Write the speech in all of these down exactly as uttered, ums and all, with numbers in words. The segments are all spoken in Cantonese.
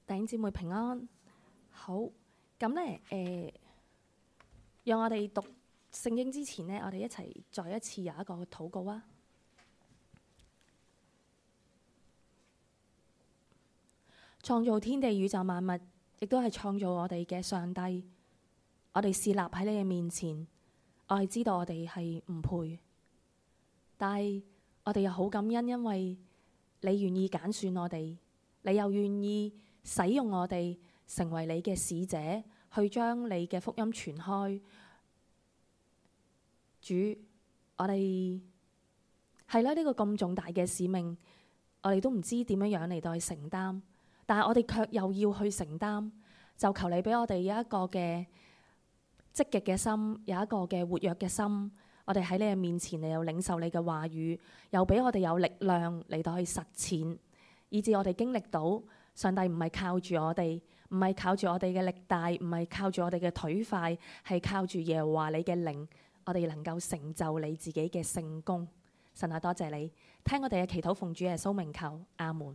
弟兄姊妹平安。好，咁咧誒，讓我哋讀聖經之前呢，我哋一齊再一次有一個禱告啊！創造天地宇宙萬物，亦都係創造我哋嘅上帝。我哋侍立喺你嘅面前，我係知道我哋係唔配，但係我哋又好感恩，因為你願意揀選我哋，你又願意使用我哋成為你嘅使者，去將你嘅福音傳開。主，我哋係啦，呢個咁重大嘅使命，我哋都唔知點樣樣嚟到去承擔，但係我哋卻又要去承擔，就求你俾我哋有一個嘅積極嘅心，有一個嘅活躍嘅心，我哋喺你嘅面前嚟到領受你嘅話語，又俾我哋有力量嚟到去實踐，以致我哋經歷到上帝唔係靠住我哋，唔係靠住我哋嘅力大，唔係靠住我哋嘅腿快，係靠住耶和華你嘅靈，我哋能夠成就你自己嘅聖工。神啊，多謝你聽我哋嘅祈禱，奉主耶穌名求，阿門。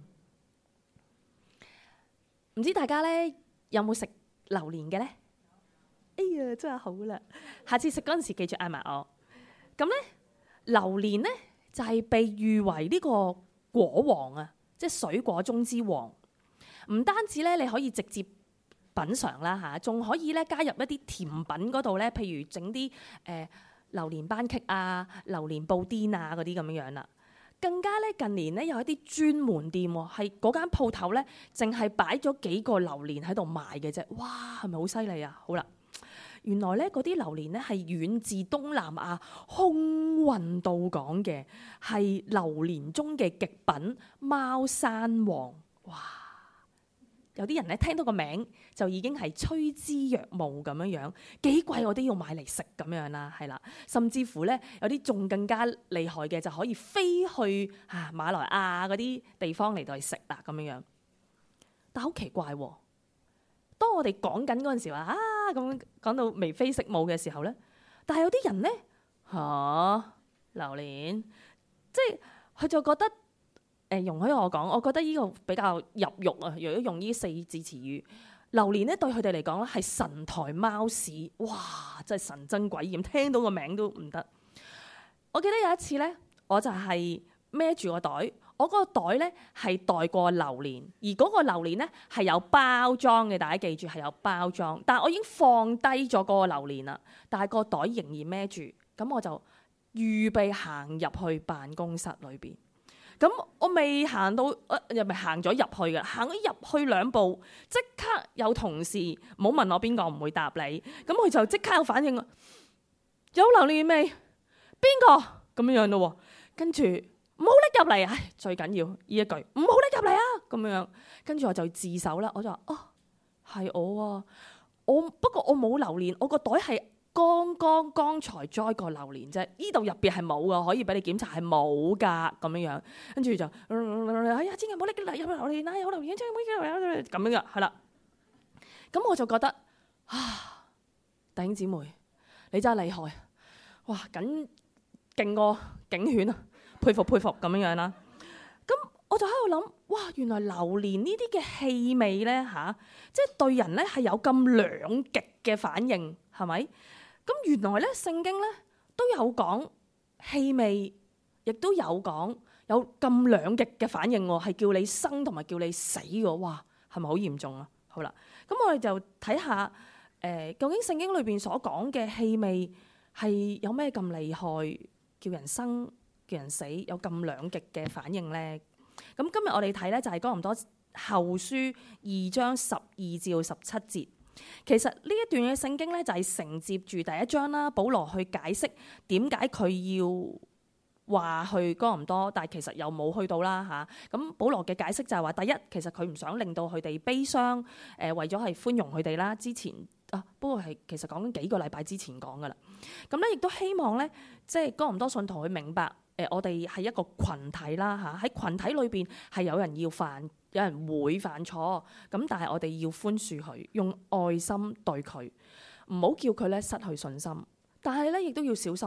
唔知大家咧有冇食榴蓮嘅咧？哎呀，真係好啦！下次食嗰陣時記住嗌埋我。咁咧，榴蓮咧就係、是、被譽為呢個果王啊，即係水果中之王。唔單止咧，你可以直接品嚐啦嚇，仲可以咧加入一啲甜品嗰度咧，譬如整啲誒榴蓮班戟啊、榴蓮布甸啊嗰啲咁樣樣啦。更加咧近年咧有一啲專門店喎，係嗰間鋪頭咧，淨係擺咗幾個榴蓮喺度賣嘅啫。哇，係咪好犀利啊？好啦。原來咧嗰啲榴蓮咧係遠自東南亞空運到港嘅，係榴蓮中嘅極品貓山王。哇！有啲人咧聽到個名就已經係趨之若鶩咁樣樣，幾貴我都要買嚟食咁樣啦，係啦。甚至乎咧有啲仲更加厲害嘅，就可以飛去啊馬來亞嗰啲地方嚟到去食啦咁樣樣。但好奇怪喎！當我哋講緊嗰陣時話啊咁講到眉飛色舞嘅時候咧，但係有啲人咧嚇、啊、榴蓮，即係佢就覺得誒、呃、容許我講，我覺得呢個比較入肉啊。如果用呢四字詞語，榴蓮咧對佢哋嚟講咧係神台貓屎，哇！真係神憎鬼厭，聽到個名都唔得。我記得有一次咧，我就係孭住個袋。我嗰個袋咧係袋過榴蓮，而嗰個榴蓮咧係有包裝嘅，大家記住係有包裝。但係我已經放低咗嗰個榴蓮啦，但係個袋仍然孭住，咁我就預備行入去辦公室裏邊。咁我未行到，呃、又咪行咗入去嘅，行咗入去兩步，即刻有同事，唔好問我邊個，唔會答你。咁佢就即刻有反應，有榴蓮味，邊個咁樣樣咯？跟住。唔好拎入嚟啊！最緊要呢一句，唔好拎入嚟啊！咁樣，跟住我就自首啦。我就話：哦，係我啊！我不過我冇榴蓮，我個袋係剛剛剛才栽過榴蓮啫。呢度入邊係冇噶，可以俾你檢查係冇噶咁樣樣。跟住就，哎呀，千祈唔好拎入榴蓮啊！有榴蓮，千祈唔好拎入嚟咁樣噶，係啦。咁我就覺得啊，弟兄姊妹，你真係厲害！哇，緊勁過警犬啊！佩服佩服咁樣樣啦，咁我就喺度諗，哇！原來榴蓮呢啲嘅氣味咧嚇、啊，即係對人咧係有咁兩極嘅反應，係咪？咁原來咧聖經咧都有講氣味，亦都有講有咁兩極嘅反應喎，係叫你生同埋叫你死喎，哇！係咪好嚴重啊？好啦，咁我哋就睇下誒、呃，究竟聖經裏邊所講嘅氣味係有咩咁厲害，叫人生？叫人死有咁兩極嘅反應咧，咁今日我哋睇咧就係哥林多後書二章十二至到十七節。其實呢一段嘅聖經咧就係承接住第一章啦，保羅去解釋點解佢要話去哥林多，但係其實又冇去到啦嚇。咁保羅嘅解釋就係話，第一其實佢唔想令到佢哋悲傷，誒為咗係寬容佢哋啦。之前啊，不過係其實講緊幾個禮拜之前講噶啦。咁咧亦都希望咧，即係哥林多信徒去明白。誒、呃，我哋係一個群體啦嚇，喺群體裏邊係有人要犯，有人會犯錯，咁但係我哋要寬恕佢，用愛心對佢，唔好叫佢咧失去信心。但係咧亦都要小心喎，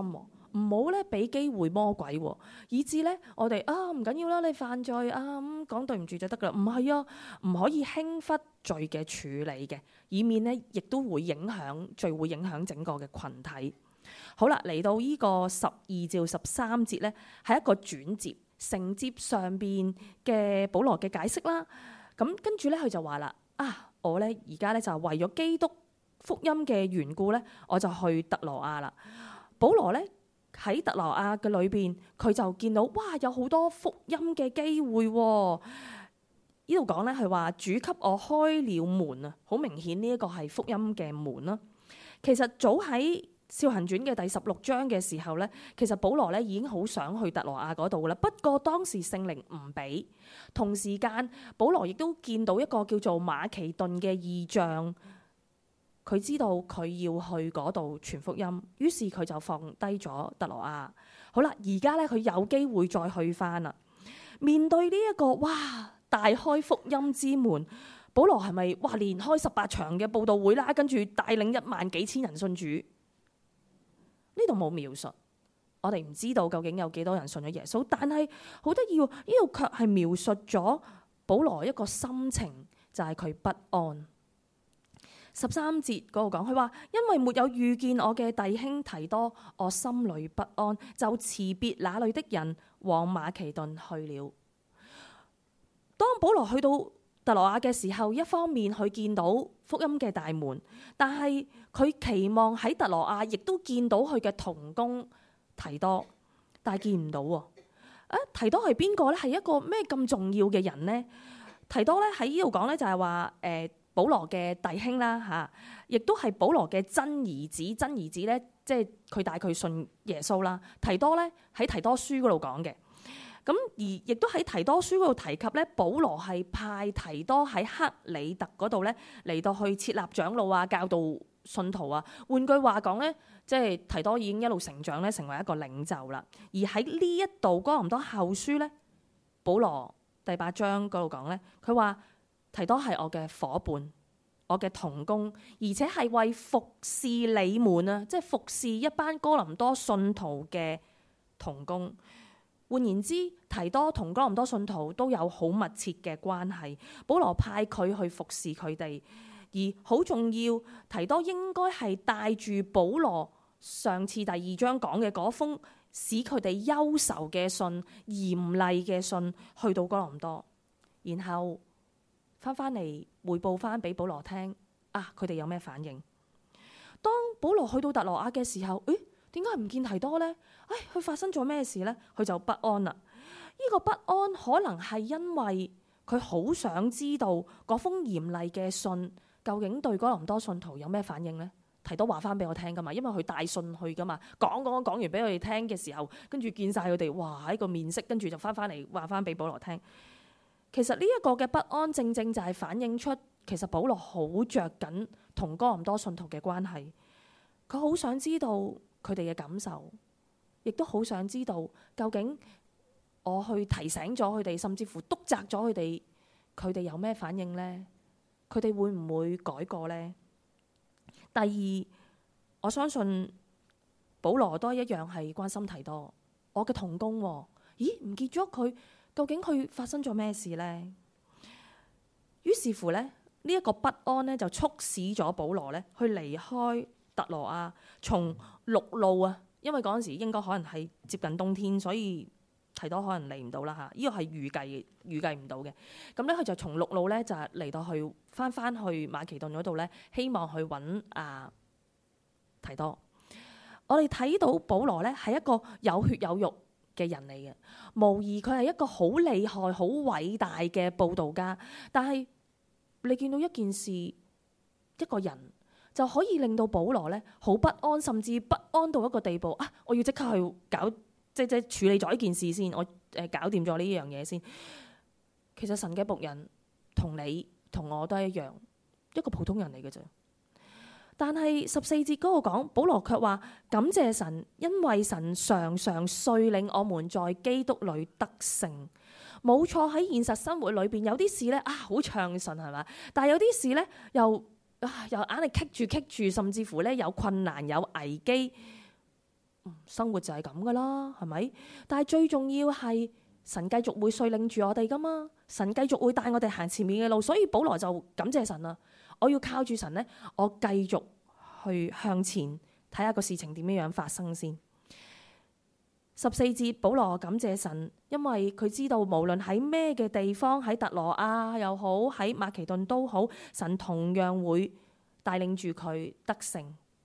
唔好咧俾機會魔鬼喎，以致咧我哋啊唔緊要啦，你犯罪啊咁講對唔住就得噶啦。唔係啊，唔可以輕忽罪嘅處理嘅，以免咧亦都會影響罪，會影響整個嘅群體。好啦，嚟到呢個十二至十三節咧，係一個轉接，承接上邊嘅保羅嘅解釋啦。咁跟住咧，佢就話啦：啊，我咧而家咧就係為咗基督福音嘅緣故咧，我就去特羅亞啦。保羅咧喺特羅亞嘅裏邊，佢就見到哇，有好多福音嘅機會喎。呢度講咧係話主給我開了門啊，好明顯呢一個係福音嘅門啦。其實早喺《使徒行傳》嘅第十六章嘅時候咧，其實保羅咧已經好想去特羅亞嗰度啦。不過當時聖靈唔俾，同時間保羅亦都見到一個叫做馬其頓嘅異象，佢知道佢要去嗰度傳福音，於是佢就放低咗特羅亞。好啦，而家咧佢有機會再去翻啦。面對呢、這、一個哇大開福音之門，保羅係咪哇連開十八場嘅佈道會啦，跟住帶領一萬幾千人信主？呢度冇描述，我哋唔知道究竟有幾多人信咗耶穌，但係好得意喎，呢度卻係描述咗保羅一個心情，就係佢不安。十三節嗰度講，佢話因為沒有遇見我嘅弟兄提多，我心裏不安，就辭別那裏的人，往馬其頓去了。當保羅去到特羅亞嘅時候，一方面佢見到福音嘅大門，但係佢期望喺特羅亞亦都見到佢嘅同工提多，但係見唔到喎。啊，提多係邊個咧？係一個咩咁重要嘅人呢？提多咧喺呢度講咧就係話誒保羅嘅弟兄啦嚇，亦都係保羅嘅真兒子。真兒子咧即係佢帶佢信耶穌啦。提多咧喺提多書嗰度講嘅。咁而亦都喺提多書嗰度提及咧，保羅係派提多喺克里特嗰度咧嚟到去設立長老啊，教導信徒啊。換句話講咧，即係提多已經一路成長咧，成為一個領袖啦。而喺呢一度哥林多後書咧，保羅第八章嗰度講咧，佢話提多係我嘅夥伴，我嘅同工，而且係為服侍你們啊，即係服侍一班哥林多信徒嘅同工。換言之，提多同哥林多信徒都有好密切嘅關係。保羅派佢去服侍佢哋，而好重要，提多應該係帶住保羅上次第二章講嘅嗰封使佢哋憂愁嘅信、嚴厲嘅信去到哥林多，然後翻返嚟彙報翻俾保羅聽啊，佢哋有咩反應？當保羅去到特羅亞嘅時候，誒點解唔見提多呢？唉，佢發生咗咩事呢？佢就不安啦。呢個不安可能係因為佢好想知道嗰封嚴厲嘅信究竟對哥林多信徒有咩反應呢？提多話翻俾我聽噶嘛，因為佢帶信去噶嘛，講講講完俾佢哋聽嘅時候，跟住見晒佢哋，哇喺個面色，跟住就翻翻嚟話翻俾保羅聽。其實呢一個嘅不安，正正就係反映出其實保羅好着緊同哥林多信徒嘅關係，佢好想知道佢哋嘅感受，亦都好想知道究竟我去提醒咗佢哋，甚至乎督責咗佢哋，佢哋有咩反應呢？佢哋會唔會改過呢？第二，我相信保羅都一樣係關心提多，我嘅同工，咦唔見咗佢，究竟佢發生咗咩事呢？於是乎咧，呢、這、一個不安咧就促使咗保羅咧去離開特羅亞，從陸路啊，因為嗰陣時應該可能係接近冬天，所以提多可能嚟唔到啦嚇。呢個係預計預計唔到嘅。咁咧佢就從陸路咧就嚟到去翻翻去馬其頓嗰度咧，希望去揾啊提多。我哋睇到保羅咧係一個有血有肉嘅人嚟嘅，無疑佢係一個好厲害、好偉大嘅佈道家。但係你見到一件事，一個人就可以令到保羅咧好不安，甚至不安到一個地步啊！我要即刻去搞，即即處理咗呢件事先，我誒搞掂咗呢樣嘢先。其實神嘅僕人同你同我都係一樣，一個普通人嚟嘅啫。但係十四節嗰個講，保羅卻話感謝神，因為神常常率領我們在基督裏得勝。冇錯，喺現實生活裏邊有啲事咧啊好暢順係嘛，但係有啲事咧又啊又硬係棘住棘住，甚至乎咧有困難有危機。 生活就係咁噶啦，係咪？但係最重要係神繼續會率領住我哋噶嘛，神繼續會帶我哋行前面嘅路，所以保羅就感謝神啦。我要靠住神呢，我繼續去向前睇下個事情點樣樣發生先。十四節，保羅感謝神，因為佢知道無論喺咩嘅地方，喺特羅亞又好，喺馬其頓都好，神同樣會帶領住佢得勝。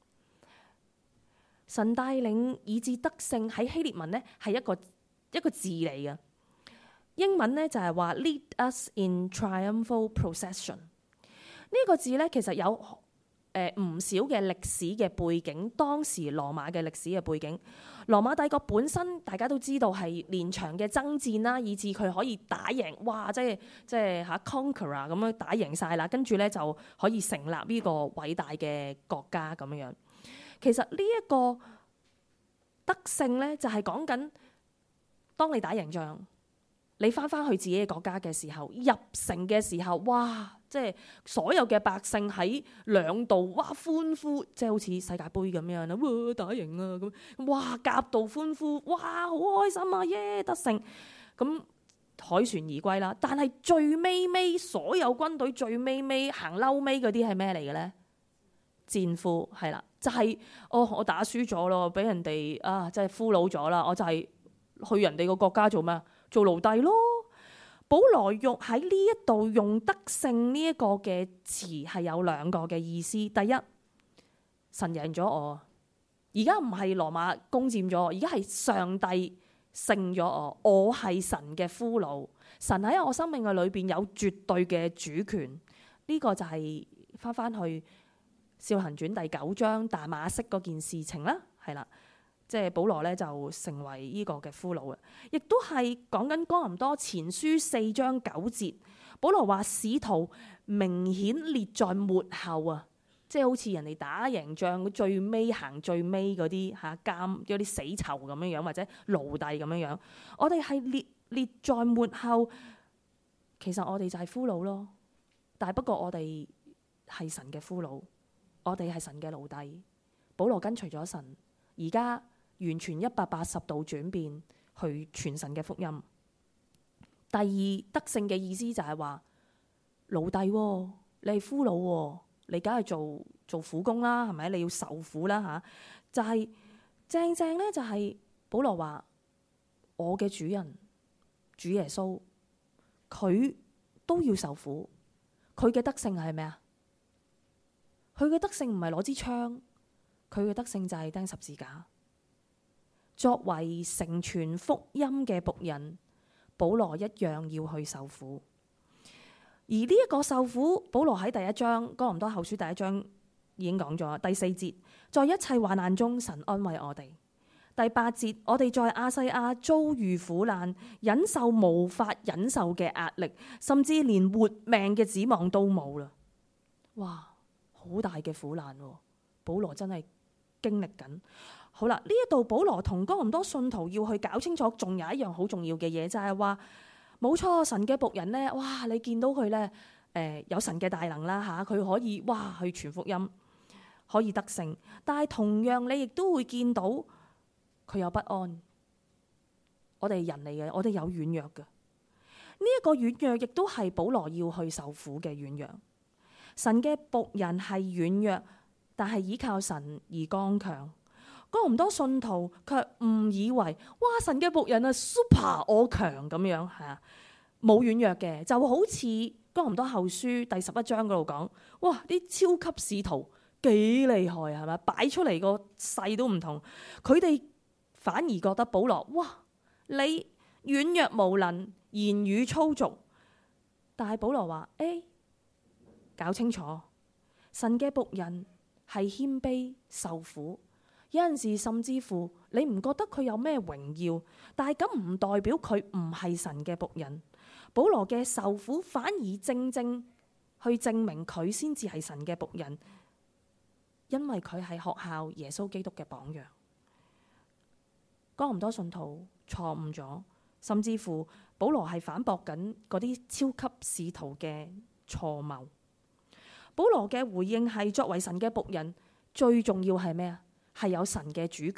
神帶領以致得勝喺希臘文呢係一個一個字嚟嘅，英文呢就係話 lead us in triumphal procession。呢個字呢其實有誒唔少嘅歷史嘅背景，當時羅馬嘅歷史嘅背景。羅馬帝國本身大家都知道係連場嘅爭戰啦，以致佢可以打贏，哇！即係即係嚇 conqueror 咁樣打贏晒啦，跟住咧就可以成立呢個偉大嘅國家咁樣樣。其實呢一個得勝咧，就係講緊當你打贏仗，你翻翻去自己嘅國家嘅時候，入城嘅時候，哇！即係所有嘅百姓喺兩度，哇歡呼，即係好似世界盃咁樣啦，哇打贏啊咁，哇夾道歡呼，哇好開心啊耶得勝，咁凱旋而歸啦。但係最尾尾所有軍隊最尾尾行嬲尾嗰啲係咩嚟嘅咧？戰俘係啦，就係、是、哦我打輸咗咯，俾人哋啊即係俘虜咗啦，我就係去人哋個國家做咩？做奴隸咯。保羅用喺呢一度用得勝呢一個嘅詞係有兩個嘅意思。第一，神贏咗我，而家唔係羅馬攻佔咗我，而家係上帝勝咗我，我係神嘅俘虜，神喺我生命嘅裏邊有絕對嘅主權。呢、這個就係翻翻去《使徒行傳》第九章大馬色嗰件事情啦，係啦。即係保羅咧就成為呢個嘅俘虜嘅，亦都係講緊哥林多前書四章九節。保羅話使徒明顯列在末後啊，即係好似人哋打贏仗最尾行最尾嗰啲嚇監嗰啲死囚咁樣樣，或者奴隸咁樣樣。我哋係列列在末後，其實我哋就係俘虜咯。但係不過我哋係神嘅俘虜，我哋係神嘅奴隸。保羅跟隨咗神，而家完全一百八十度轉變去傳神嘅福音。第二，得勝嘅意思就係話奴隸、哦，你係俘虜、哦，你梗係做做苦工啦，係咪？你要受苦啦吓。就係、是、正正咧，就係保羅話我嘅主人主耶穌，佢都要受苦。佢嘅得勝係咩啊？佢嘅得勝唔係攞支槍，佢嘅得勝就係釘十字架。作為成全福音嘅僕人，保羅一樣要去受苦。而呢一個受苦，保羅喺第一章哥林多後書第一章已經講咗。第四節，在一切患難中，神安慰我哋。第八節，我哋在亞細亞遭遇苦難，忍受無法忍受嘅壓力，甚至連活命嘅指望都冇啦。哇，好大嘅苦難，保羅真係經歷緊。好啦，呢一度保羅同哥林多信徒要去搞清楚，仲有一樣好重要嘅嘢，就係話冇錯，神嘅僕人咧，哇！你見到佢咧，誒、呃、有神嘅大能啦嚇，佢可以哇去傳福音，可以得勝。但係同樣你亦都會見到佢有不安。我哋人嚟嘅，我哋有軟弱嘅。呢、這、一個軟弱亦都係保羅要去受苦嘅軟弱。神嘅僕人係軟弱，但係倚靠神而剛強。哥林多信徒卻誤以為哇，神嘅僕人啊 super 我強咁樣，係啊，冇軟弱嘅，就好似哥林多後書第十一章嗰度講，哇啲超級使徒幾厲害係咪？擺出嚟個勢都唔同，佢哋反而覺得保羅哇，你軟弱無能，言語粗俗。但係保羅話誒，搞清楚，神嘅僕人係謙卑受苦。有陣時甚至乎你唔覺得佢有咩榮耀，但係咁唔代表佢唔係神嘅僕人。保羅嘅受苦反而正正去證明佢先至係神嘅僕人，因為佢係學效耶穌基督嘅榜樣。哥林多信徒錯誤咗，甚至乎保羅係反駁緊嗰啲超級使徒嘅錯謬。保羅嘅回應係作為神嘅僕人，最重要係咩啊？係有神嘅主權，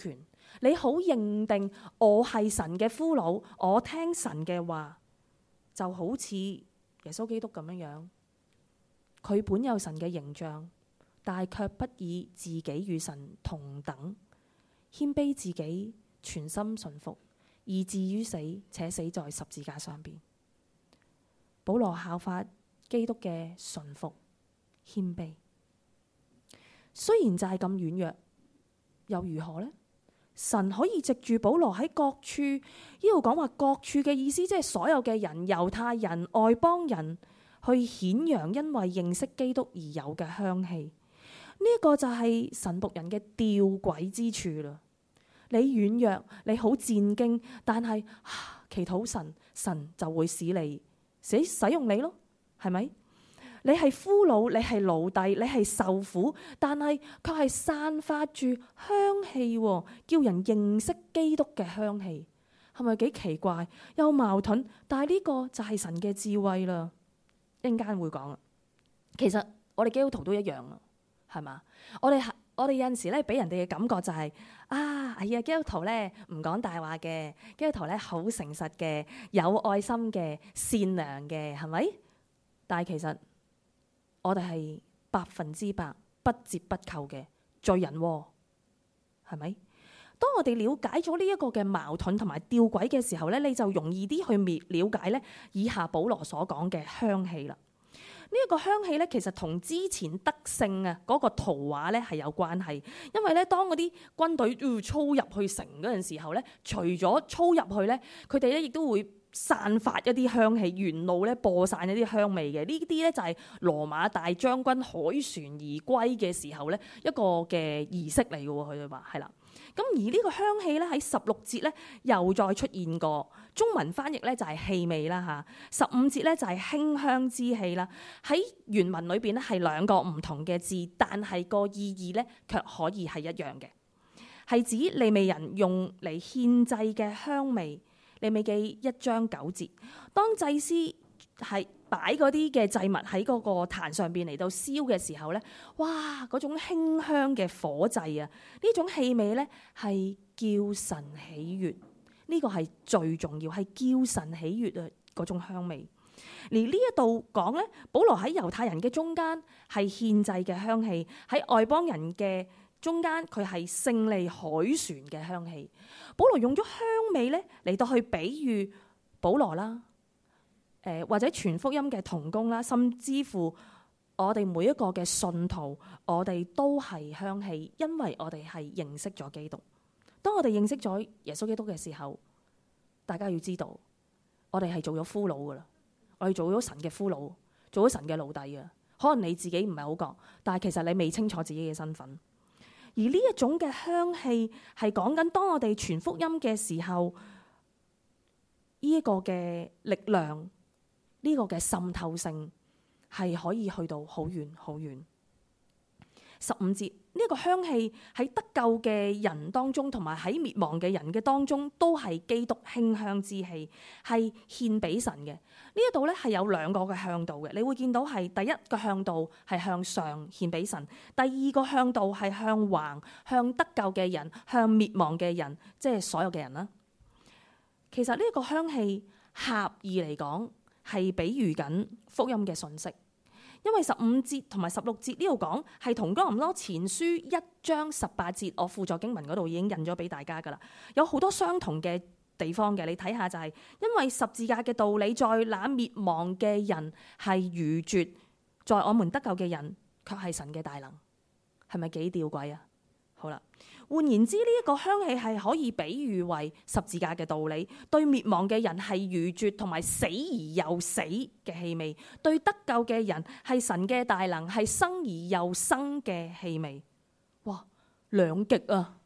你好認定我係神嘅俘虜，我聽神嘅話，就好似耶穌基督咁樣樣。佢本有神嘅形象，但係卻不以自己與神同等，謙卑自己，全心順服，以至於死，且死在十字架上邊。保羅效法基督嘅順服謙卑，雖然就係咁軟弱，又如何呢？神可以藉住保羅喺各處，呢度講話各處嘅意思，即係所有嘅人，猶太人、外邦人，去顯揚因為認識基督而有嘅香氣。呢、這、一個就係神僕人嘅吊詭之處啦。你軟弱，你好戰驚，但係祈禱神，神就會使你使使用你咯，係咪？你係俘虜，你係奴隸，你係受苦，但係卻係散發住香氣，叫人認識基督嘅香氣，係咪幾奇怪又矛盾？但係呢個就係神嘅智慧啦。一陣間會講啊。其實我哋基督徒都一樣啊，係嘛？我哋我哋有陣時咧，俾人哋嘅感覺就係、是、啊，係啊，基督徒咧唔講大話嘅，基督徒咧好誠實嘅，有愛心嘅，善良嘅，係咪？但係其實我哋係百分之百不折不扣嘅罪人，係咪？當我哋了解咗呢一個嘅矛盾同埋吊詭嘅時候咧，你就容易啲去滅了解咧以下保羅所講嘅香氣啦。呢、這、一個香氣咧，其實同之前得勝啊嗰個圖畫咧係有關係，因為咧當嗰啲軍隊要操入去城嗰陣時候咧，除咗操入去咧，佢哋咧亦都會散發一啲香氣，沿路咧播散一啲香味嘅。呢啲咧就係羅馬大將軍凱旋而歸嘅時候咧一個嘅儀式嚟嘅喎。佢哋話係啦。咁而呢個香氣咧喺十六節咧又再出現過，中文翻譯咧就係氣味啦嚇。十五節咧就係馨香之氣啦。喺原文裏邊咧係兩個唔同嘅字，但係個意義咧卻可以係一樣嘅，係指利未人用嚟獻祭嘅香味。利未記一章九節，當祭司係擺嗰啲嘅祭物喺嗰個壇上邊嚟到燒嘅時候咧，哇！嗰種馨香嘅火祭啊，呢種氣味咧係叫神喜悅，呢個係最重要，係叫神喜悅啊嗰種香味。而呢一度講咧，保羅喺猶太人嘅中間係獻祭嘅香氣，喺外邦人嘅中間佢係勝利凱旋嘅香氣。保羅用咗香味咧嚟到去比喻保羅啦，誒、呃、或者傳福音嘅同工啦，甚至乎我哋每一個嘅信徒，我哋都係香氣，因為我哋係認識咗基督。當我哋認識咗耶穌基督嘅時候，大家要知道，我哋係做咗俘虜噶啦，我哋做咗神嘅俘虜，做咗神嘅奴隸啊。可能你自己唔係好覺，但係其實你未清楚自己嘅身份。而呢一種嘅香氣係講緊，當我哋傳福音嘅時候，呢、這、一個嘅力量，呢、這個嘅滲透性係可以去到好遠好遠。十五節呢一個香氣喺得救嘅人當中，同埋喺滅亡嘅人嘅當中，都係基督馨香之氣，係獻俾神嘅。呢一度咧係有兩個嘅向度嘅，你會見到係第一個向度係向上獻俾神，第二個向度係向橫，向得救嘅人，向滅亡嘅人，即係所有嘅人啦。其實呢一個香氣狹義嚟講係比喻緊福音嘅信息。因為十五節同埋十六節呢度講係同哥林多前書一章十八節，我輔助經文嗰度已經印咗俾大家噶啦，有好多相同嘅地方嘅，你睇下就係、是、因為十字架嘅道理，在那滅亡嘅人係愚拙，在我們得救嘅人卻係神嘅大能，係咪幾吊詭啊？好啦，換言之，呢、這、一個香氣係可以比喻為十字架嘅道理，對滅亡嘅人係愚拙同埋死而又死嘅氣味，對得救嘅人係神嘅大能，係生而又生嘅氣味。哇，兩極啊，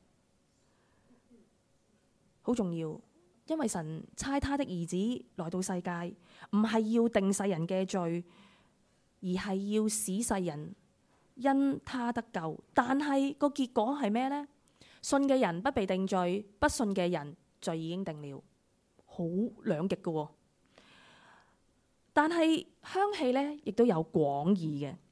好重要，因為神差他的兒子來到世界，唔係要定世人嘅罪，而係要使世人因他得救，但係個結果係咩呢？信嘅人不被定罪，不信嘅人罪已經定了，好兩極嘅。但係香氣咧，亦都有廣義嘅。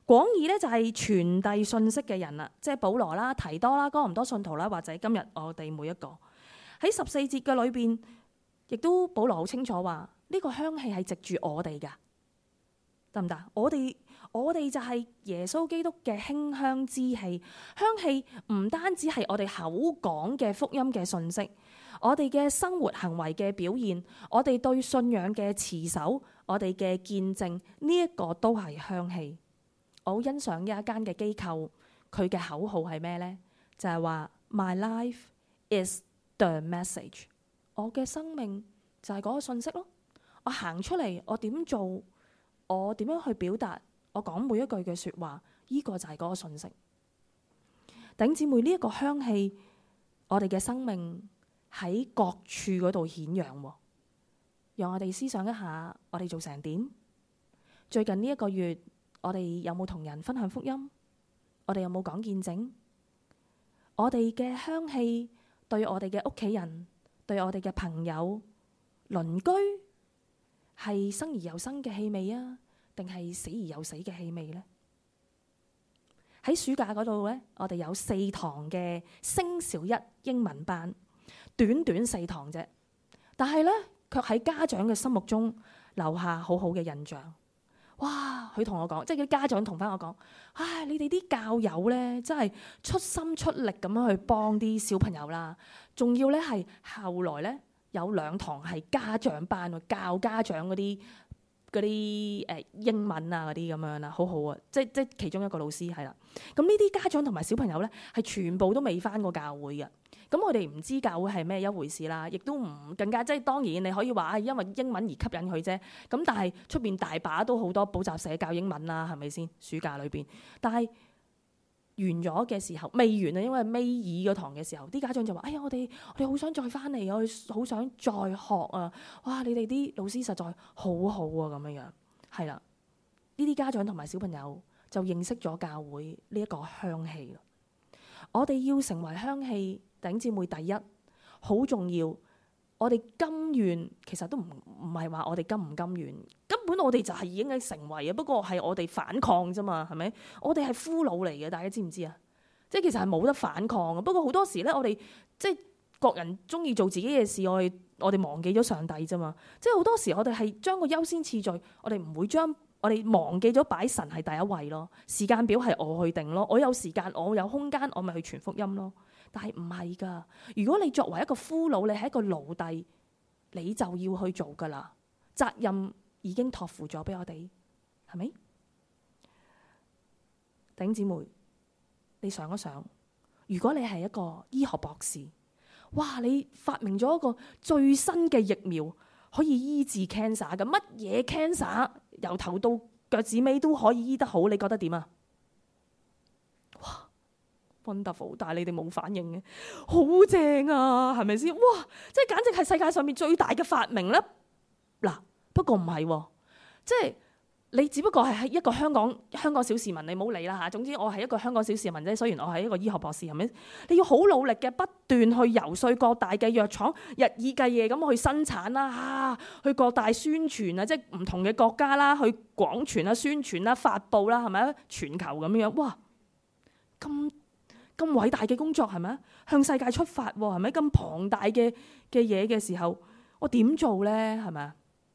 廣義咧就係傳遞信息嘅人啦，即係保羅啦、提多啦、哥林多信徒啦，或者今日我哋每一個喺十四節嘅裏邊，亦都保羅好清楚話呢個香氣係藉住我哋噶，得唔得？我哋我哋就係耶穌基督嘅馨香之氣，香氣唔單止係我哋口講嘅福音嘅信息，我哋嘅生活行為嘅表現，我哋對信仰嘅持守，我哋嘅見證，呢一個都係香氣。我好欣賞一間嘅機構，佢嘅口號係咩呢？就係話 My life is the message。我嘅生命就係嗰個信息咯。我行出嚟，我點做，我點樣去表達，我講每一句嘅說話，呢個就係嗰個信息。弟兄姊妹，呢一個香氣，我哋嘅生命喺各處嗰度顯揚。讓我哋思想一下，我哋做成點？最近呢一個月，我哋有冇同人分享福音？我哋有冇講見證？我哋嘅香氣對我哋嘅屋企人、對我哋嘅朋友、鄰居，係生而有生嘅氣味啊，定係死而有死嘅氣味呢？喺暑假嗰度呢，我哋有四堂嘅升小一英文班，短短四堂啫，但係呢，卻喺家長嘅心目中留下好好嘅印象。哇！佢同我講，即係啲家長同翻我講，唉，你哋啲教友咧，真係出心出力咁樣去幫啲小朋友啦。仲要咧係後來咧有兩堂係家長班，教家長嗰啲嗰啲誒英文啊嗰啲咁樣啦，好好啊！即即其中一個老師係啦。咁呢啲家長同埋小朋友咧係全部都未翻過教會嘅。咁我哋唔知教會係咩一回事啦，亦都唔更加即係當然你可以話係因為英文而吸引佢啫。咁但係出邊大把都好多補習社教英文啦，係咪先？暑假裏邊，但係完咗嘅時候未完啊，因為尾二嗰堂嘅時候，啲家長就話：哎呀，我哋我哋好想再翻嚟，我好想再學啊！哇，你哋啲老師實在好好啊，咁樣樣係啦。呢啲家長同埋小朋友就認識咗教會呢一個香氣啦。我哋要成為香氣。弟兄姊妹，第一好重要，我哋甘願，其實都唔唔係話我哋甘唔甘願，根本我哋就係已經係成為啊，不過係我哋反抗啫嘛，係咪？我哋係俘虜嚟嘅，大家知唔知啊？即係其實係冇得反抗嘅。不過好多時咧，我哋即係各人中意做自己嘅事，我哋我哋忘記咗上帝啫嘛。即係好多時我哋係將個優先次序，我哋唔會將我哋忘記咗擺神係第一位咯。時間表係我去定咯，我有時間，我有空間，我咪去傳福音咯。但係唔係噶，如果你作為一個俘虜，你係一個奴隸，你就要去做噶啦。責任已經託付咗俾我哋，係咪？弟兄姊妹，你想一想，如果你係一個醫學博士，哇！你發明咗一個最新嘅疫苗，可以醫治 cancer 嘅，乜嘢 cancer 由頭到腳趾尾都可以醫得好，你覺得點啊？哇！Wonderful， 但係你哋冇反應嘅，好正啊，係咪先？哇！即係簡直係世界上面最大嘅發明啦！嗱，不過唔係喎，即係你只不過係喺一個香港香港小市民，你唔好理啦嚇。總之我係一個香港小市民啫，雖然我係一個醫學博士，係咪？你要好努力嘅，不斷去游說各大嘅藥廠，日以繼夜咁去生產啦，啊，去各大宣傳啊，即係唔同嘅國家啦，去廣傳啦、宣傳啦、發布啦，係咪啊？全球咁樣，哇！咁咁偉大嘅工作係咪啊？向世界出發喎，係咪？咁龐大嘅嘅嘢嘅時候，我點做咧？係咪啊？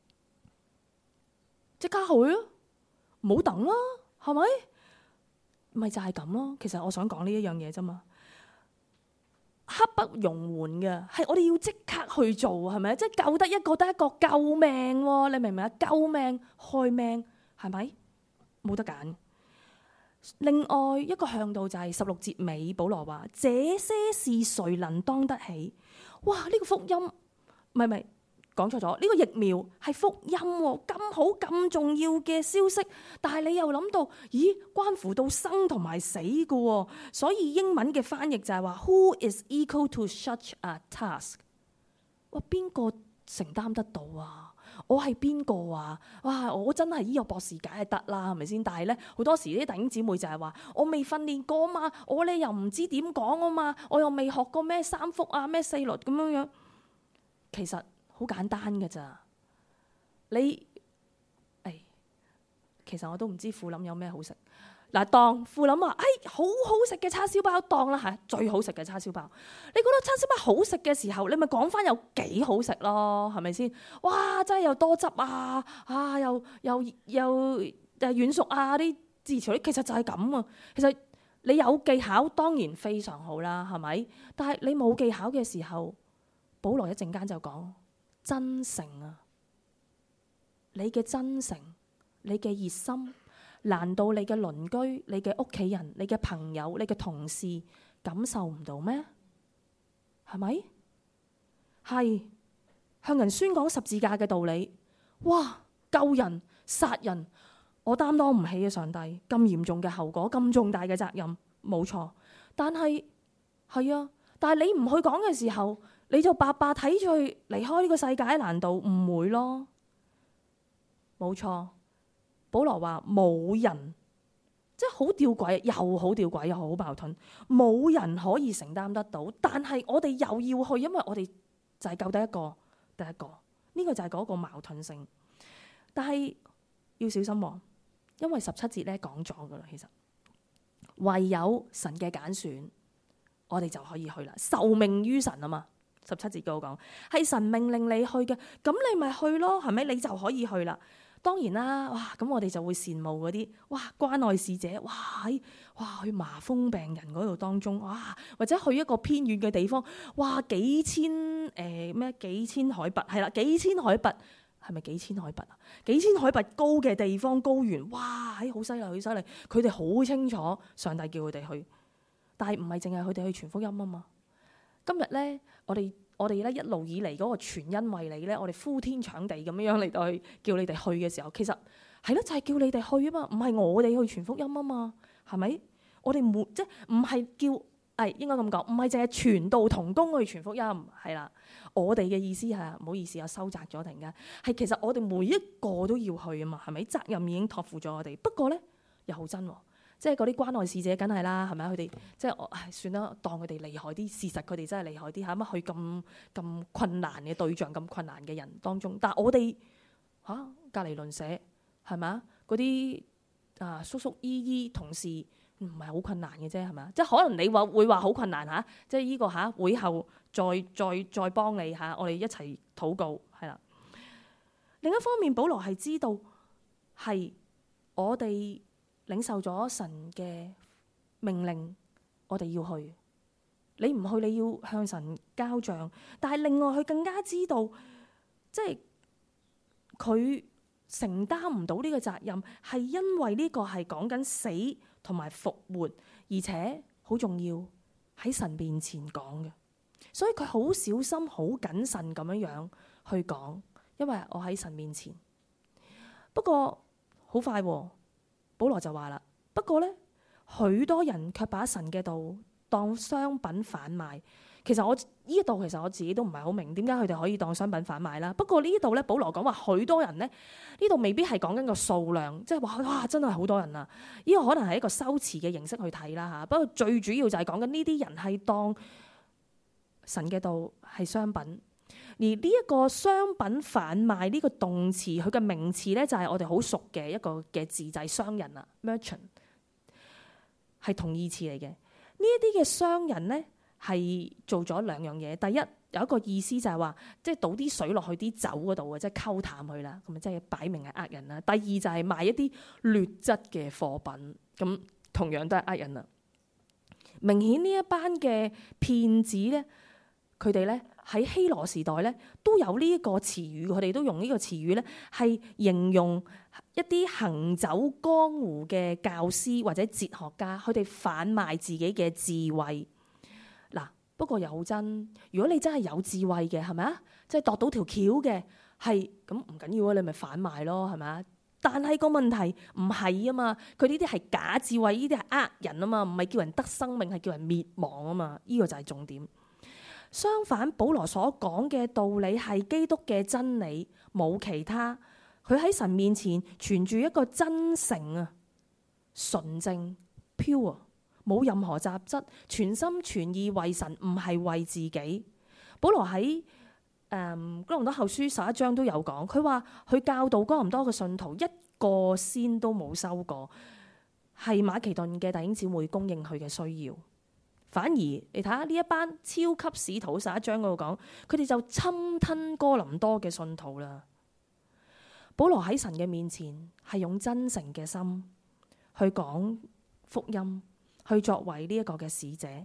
即刻去咯，唔好等啦，係咪？咪就係咁咯。其實我想講呢一樣嘢啫嘛，刻不容緩嘅係我哋要即刻去做，係咪？即係救得一個得一個救命喎，你明唔明啊？救命害命係咪？冇得揀。另外一個向度就係十六節尾，保羅話：這些事誰能當得起？哇！呢、這個福音唔係唔係講錯咗，呢、這個疫苗係福音喎，咁好咁重要嘅消息，但係你又諗到，咦？關乎到生同埋死嘅喎，所以英文嘅翻譯就係話：Who is equal to such a task？ 哇！邊個承擔得到啊？我係邊個啊？哇！我真係醫學博士，梗係得啦，係咪先？但係咧，好多時啲弟兄姊妹就係話：我未訓練過嘛，我咧又唔知點講啊嘛，我又未學過咩三福啊、咩四律咁樣樣。其實好簡單㗎咋，你誒，其實我都唔知婦林有咩好食。 嗱，當富林話：哎，好好食嘅叉燒包，當啦嚇，最好食嘅叉燒包。你覺得叉燒包好食嘅時候，你咪講翻有幾好食咯，係咪先？哇，真係又多汁啊，啊，又又又誒軟熟啊啲字詞，其實就係咁啊。其實你有技巧當然非常好啦，係咪？但係你冇技巧嘅時候，保羅一陣間就講真誠啊，你嘅真誠，你嘅熱心。難道你嘅鄰居、你嘅屋企人、你嘅朋友、你嘅同事感受唔到咩？係咪？係向人宣講十字架嘅道理。哇！救人、殺人，我擔當唔起嘅，上帝咁嚴重嘅後果，咁重大嘅責任，冇錯。但係係啊，但係你唔去講嘅時候，你就白白睇住佢離開呢個世界，難道唔會咯？冇錯。保羅話冇人，即係好吊詭，又好吊詭，又好矛盾。冇人可以承擔得到，但係我哋又要去，因為我哋就係救得一個，第一個。呢個就係嗰個矛盾性。但係要小心，因為十七節咧講咗噶啦，其實唯有神嘅揀選，我哋就可以去啦。受命於神啊嘛，十七節嗰度講係神命令你去嘅，咁你咪去咯，係咪？你就可以去啦。當然啦，哇！咁我哋就會羨慕嗰啲哇關愛使者，哇喺哇去麻風病人嗰度當中，哇或者去一個偏遠嘅地方，哇幾千誒咩、呃、幾千海拔係啦，幾千海拔係咪幾千海拔啊？幾千海拔高嘅地方高原，哇喺好犀利好犀利，佢哋好清楚上帝叫佢哋去，但係唔係淨係佢哋去傳福音啊嘛。今日咧，我哋。我哋咧一路以嚟嗰個全因為你咧，我哋呼天搶地咁樣嚟到去叫你哋去嘅時候，其實係咯，就係叫你哋去啊嘛，唔係我哋去傳福音啊嘛，係咪？我哋冇即係唔係叫誒、哎、應該咁講，唔係淨係傳道同工去傳福音，係啦。我哋嘅意思係唔好意思，我收窄咗突然間，係其實我哋每一個都要去啊嘛，係咪？責任已經託付咗我哋，不過咧又好真喎。即係嗰啲關愛使者，梗係啦，係咪啊？佢哋即係我，唉，算啦，當佢哋厲害啲。事實佢哋真係厲害啲嚇，乜去咁咁困難嘅對象，咁困難嘅人當中。但係我哋嚇隔離鄰舍係咪啊？嗰啲啊叔叔姨姨同事唔係好困難嘅啫，係咪啊？即係可能你話會話好困難嚇，即係呢個嚇會後再再再幫你嚇，我哋一齊禱告係啦。另一方面，保羅係知道係我哋。領受咗神嘅命令，我哋要去。你唔去，你要向神交賬。但係另外，佢更加知道，即係佢承擔唔到呢個責任，係因為呢個係講緊死同埋復活，而且好重要喺神面前講嘅。所以佢好小心、好謹慎咁樣樣去講，因為我喺神面前。不過好快喎。保羅就話啦，不過咧，許多人卻把神嘅道當商品販賣。其實我呢度其實我自己都唔係好明點解佢哋可以當商品販賣啦。不過呢度咧，保羅講話許多人咧，呢度未必係講緊個數量，即係話哇真係好多人啊！呢個可能係一個修辭嘅形式去睇啦嚇。不過最主要就係講緊呢啲人係當神嘅道係商品。而呢一個商品販賣呢個動詞，佢嘅名詞咧就係我哋好熟嘅一個嘅字，就係商人啊 ，merchant 係同義詞嚟嘅。呢一啲嘅商人咧係做咗兩樣嘢。第一有一個意思就係話，即係倒啲水落去啲酒嗰度嘅，即係溝淡佢啦，咁啊即係擺明係呃人啦。第二就係賣一啲劣質嘅貨品，咁同樣都係呃人啦。明顯呢一班嘅騙子咧，佢哋咧。喺希羅時代咧，都有呢一個詞語，佢哋都用呢個詞語咧，係形容一啲行走江湖嘅教師或者哲學家，佢哋販賣自己嘅智慧。嗱，不過又好真，如果你真係有智慧嘅，係咪啊？即係度到條橋嘅，係咁唔緊要啊，你咪販賣咯，係咪啊？但係個問題唔係啊嘛，佢呢啲係假智慧，呢啲係呃人啊嘛，唔係叫人得生命，係叫人滅亡啊嘛，呢個就係重點。相反，保羅所講嘅道理係基督嘅真理，冇其他。佢喺神面前存住一個真誠啊、純正、pure，冇任何雜質，全心全意為神，唔係為自己。保羅喺誒哥林多後書十一章都有講，佢話佢教導哥林多嘅信徒一個先都冇收過。 係馬其頓嘅弟兄姊妹供應佢嘅需要，反而你睇下呢一班超級使徒，十一章嗰度講，佢哋就侵吞哥林多嘅信徒啦。保羅喺神嘅面前係用真誠嘅心去講福音，去作為呢一個嘅使者。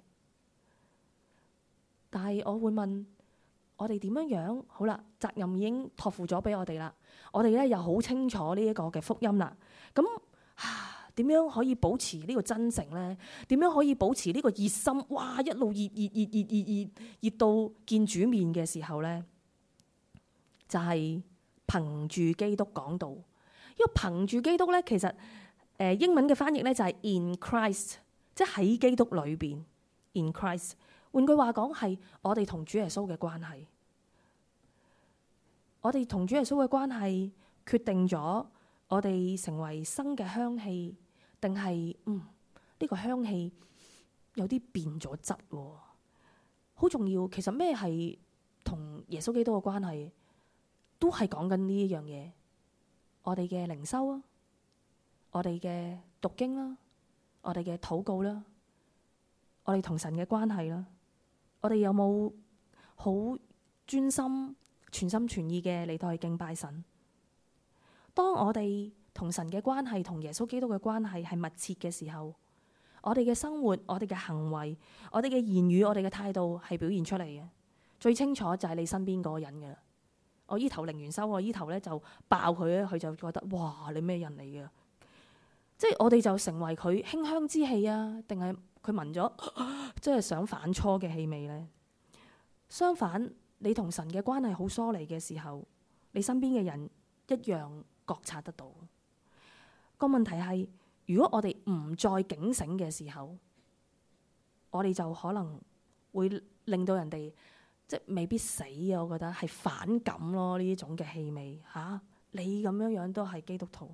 但係我會問，我哋點樣樣？好啦，責任已經託付咗俾我哋啦，我哋咧又好清楚呢一個嘅福音啦。咁點樣可以保持呢個真誠呢？點樣可以保持呢個熱心？哇！一路熱熱熱熱熱熱熱到見主面嘅時候呢，就係憑住基督講道。因為憑住基督呢，其實誒英文嘅翻譯呢就係 in Christ， 即係喺基督裏邊 in Christ。換句話講係我哋同主耶穌嘅關係，我哋同主耶穌嘅關係決定咗我哋成為生嘅香氣，定係嗯呢個香氣有啲變咗質喎，好重要。其實咩係同耶穌基督嘅關係，都係講緊呢一樣嘢。我哋嘅靈修啊，我哋嘅讀經啦，我哋嘅禱告啦，我哋同神嘅關係啦，我哋有冇好專心、全心全意嘅嚟到去敬拜神？當我哋同神嘅關係、同耶穌基督嘅關係係密切嘅時候，我哋嘅生活、我哋嘅行為、我哋嘅言語、我哋嘅態度係表現出嚟嘅。最清楚就係你身邊嗰個人嘅啦。我依頭靈完修，我依頭咧就爆佢咧，佢就覺得哇，你咩人嚟嘅？即係我哋就成為佢馨香之氣啊，定係佢聞咗即係想反芻嘅氣味呢？相反，你同神嘅關係好疏離嘅時候，你身邊嘅人一樣覺察得到。個問題係，如果我哋唔再警醒嘅時候，我哋就可能會令到人哋即係未必死啊！我覺得係反感咯，呢種嘅氣味嚇、啊，你咁樣樣都係基督徒，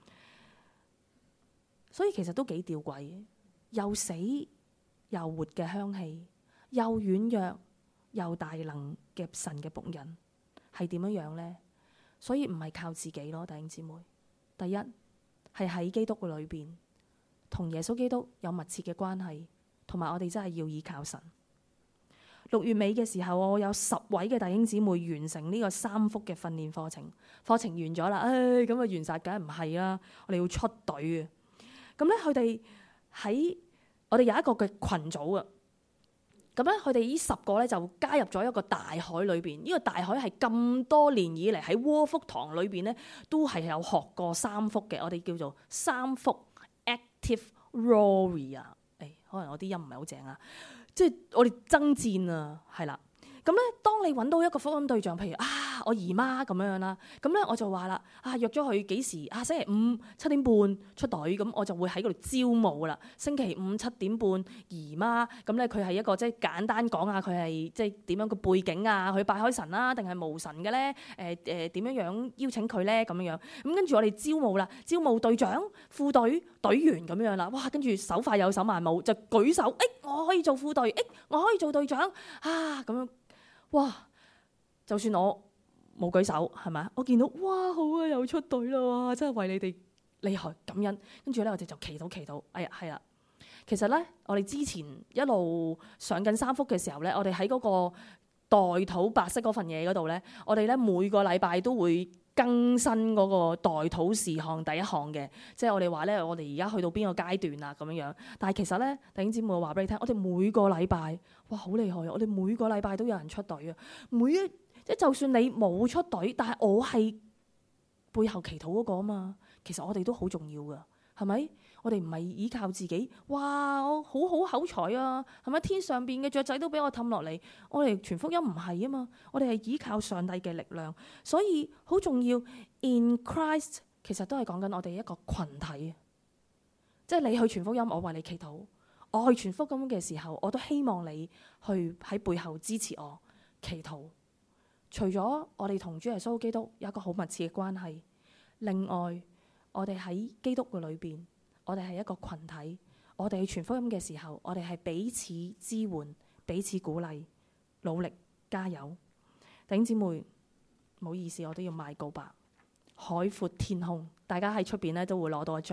所以其實都幾吊詭嘅，又死又活嘅香氣，又軟弱又大能嘅神嘅僕人，係點樣樣呢？所以唔係靠自己咯，弟兄姊妹。第一係喺基督嘅裏邊，同耶穌基督有密切嘅關係，同埋我哋真係要依靠神。六月尾嘅時候，我有十位嘅弟兄姊妹完成呢個三福嘅訓練課程，課程完咗啦，唉，咁啊完晒，梗係唔係啦，我哋要出隊嘅。咁咧，佢哋喺我哋有一個嘅群組啊。咁咧，佢哋呢十個咧就加入咗一個大海裏邊。呢個大海係咁多年以嚟喺窩福堂裏邊咧，都係有學過三福嘅。我哋叫做三福 Active Warrior。誒，可能我啲音唔係好正啊，即係我哋爭戰啊，係啦。咁咧，當你揾到一個福音對象，譬如啊，我姨媽咁樣樣啦，咁咧我就話啦，啊約咗佢幾時啊？星期五七點半出隊，咁我就會喺嗰度招募啦。星期五七點半姨媽，咁咧佢係一個即係簡單講下佢係即係點樣嘅背景啊？佢拜開神啦，定係無神嘅咧？誒誒點樣樣邀請佢咧？咁樣樣，咁跟住我哋招募啦，招募隊長、副隊、隊員咁樣啦。哇！跟住手快有手慢冇，就舉手，誒、欸、我可以做副隊，誒、欸、我可以做隊長啊咁樣。哇！就算我冇舉手，係咪？我見到哇，好啊，又出隊啦！哇，真係為你哋厲害感恩。跟住咧，我哋就祈禱祈禱。哎呀，係啦。其實咧，我哋之前一路上緊三福嘅時候咧，我哋喺嗰個代禱白色嗰份嘢嗰度咧，我哋咧每個禮拜都會更新嗰個代禱事項第一項嘅，即係我哋話咧，我哋而家去到邊個階段啊咁樣樣。但係其實咧，弟兄姊妹我話俾你聽，我哋每個禮拜，哇，好厲害啊！我哋每個禮拜都有人出隊啊！每一即係就算你冇出隊，但係我係背後祈禱嗰個啊嘛。其實我哋都好重要噶，係咪？我哋唔係依靠自己，哇！我好好口才啊，係咪？天上邊嘅雀仔都俾我氹落嚟，我哋傳福音唔係啊嘛，我哋係依靠上帝嘅力量，所以好重要。In Christ 其實都係講緊我哋一個群體，即係你去傳福音，我為你祈禱；我去傳福音嘅時候，我都希望你去喺背後支持我祈禱。除咗我哋同主耶穌基督有一個好密切嘅關係，另外我哋喺基督嘅裏邊。我哋係一個群體，我哋去傳福音嘅時候，我哋係彼此支援、彼此鼓勵、努力加油。弟兄姊妹，唔好意思，我都要賣告白。海闊天空，大家喺出邊咧都會攞到一張噶啦。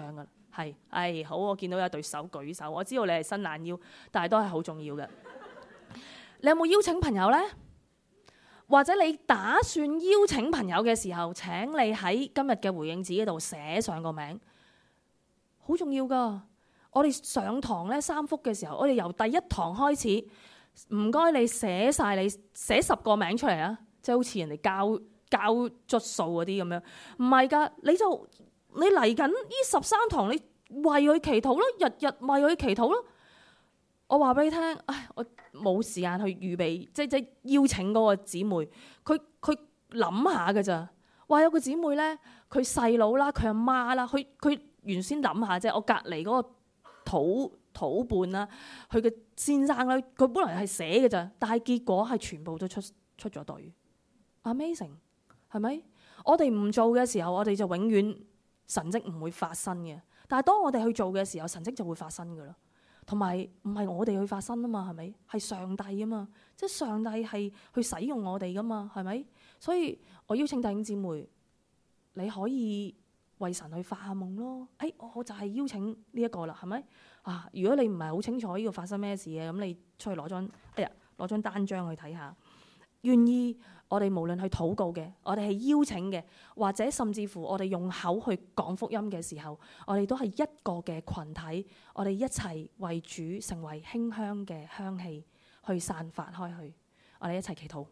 係，唉，好，我見到有對手舉手，我知道你係伸懶腰，但係都係好重要嘅。你有冇邀請朋友呢？或者你打算邀請朋友嘅時候，請你喺今日嘅回應紙嗰度寫上個名，好重要噶。我哋上堂咧三福嘅時候，我哋由第一堂開始，唔該你寫晒你寫十個名出嚟啊！即係好似人哋交交捽數嗰啲咁樣，唔係噶，你就你嚟緊呢十三堂，你為佢祈禱咯，日日為佢祈禱咯。我話俾你聽，唉，我冇時間去預備，即即邀請嗰個姊妹，佢佢諗下㗎咋？話有個姊妹咧，佢細佬啦，佢阿媽啦，佢佢原先諗下啫。我隔離嗰個土土伴啦，佢嘅先生咧，佢本來係寫㗎咋，但係結果係全部都出出咗隊。Amazing， 係咪？我哋唔做嘅時候，我哋就永遠神蹟唔會發生嘅。但係當我哋去做嘅時候，神蹟就會發生㗎啦。同埋唔係我哋去發生啊嘛，係咪？係上帝啊嘛，即係上帝係去使用我哋噶嘛，係咪？所以我邀請弟兄姊妹，你可以為神去發下夢咯。誒、哎，我就係邀請呢一個啦，係咪？啊，如果你唔係好清楚呢個發生咩事嘅，咁你出去攞張，哎呀，攞張單張去睇下。願意我哋無論去禱告嘅，我哋係邀請嘅，或者甚至乎我哋用口去講福音嘅時候，我哋都係一個嘅群體，我哋一齊為主成為馨香嘅香氣去散發開去。我哋一齊祈禱。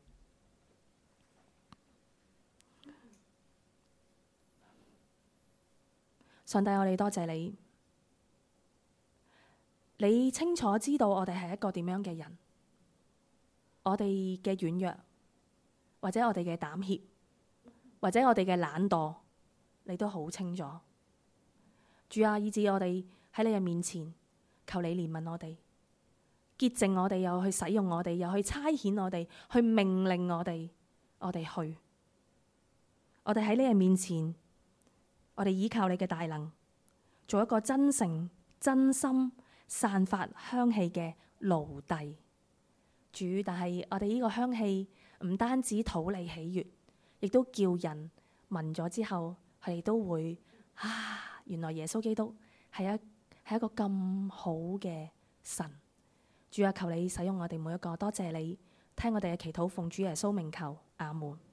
上帝，我哋多謝你，你清楚知道我哋係一個點樣嘅人。我哋嘅軟弱，或者我哋嘅膽怯，或者我哋嘅懶惰，你都好清楚。主啊，以致我哋喺你嘅面前，求你憐憫我哋，潔淨我哋，又去使用我哋，又去差遣我哋，去命令我哋，我哋去。我哋喺你嘅面前，我哋依靠你嘅大能，做一個真誠、真心、散發香氣嘅奴隸。主，但係我哋呢個香氣唔單止討你喜悅，亦都叫人聞咗之後，佢哋都會啊，原來耶穌基督係一係一個咁好嘅神。主啊，求你使用我哋每一個，多謝你聽我哋嘅祈禱，奉主耶穌名求，阿門。